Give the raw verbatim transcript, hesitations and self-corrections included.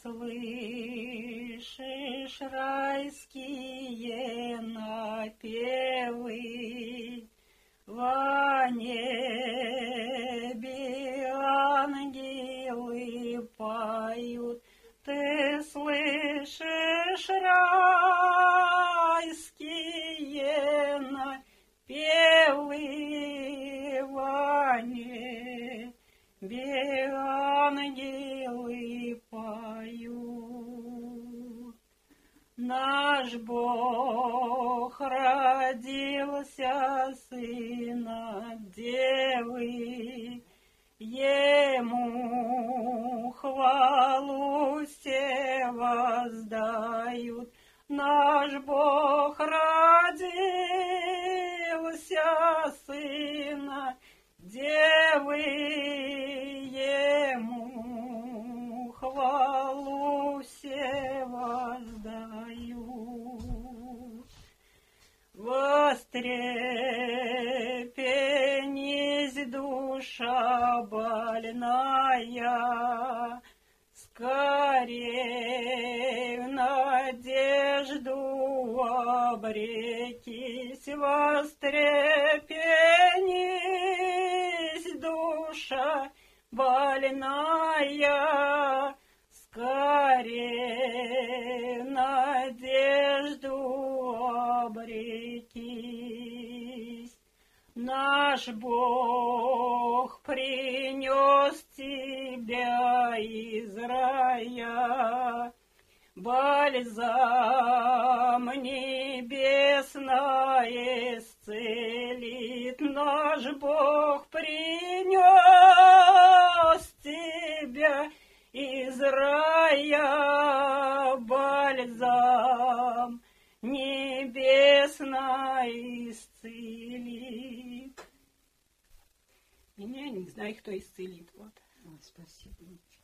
слышишь райские напевы, во небе ангелы поют, ты слышишь райские напевы, во небе ангелы поют. Наш Бог родился сына девы, Ему хвалу все воздают. Наш Бог родился сына девы, Ему хвалу все воздают. Вострепенись, душа больная, скорей в надежду обретись. Вострепенись, душа больная, скорей в надежду обретись. Наш Бог принес тебя из рая, бальзам небесное исцелит. Наш Бог принес тебя из рая, бальзам небесное исцелит. Меня не знаю, кто исцелит. Вот. Ой, спасибо.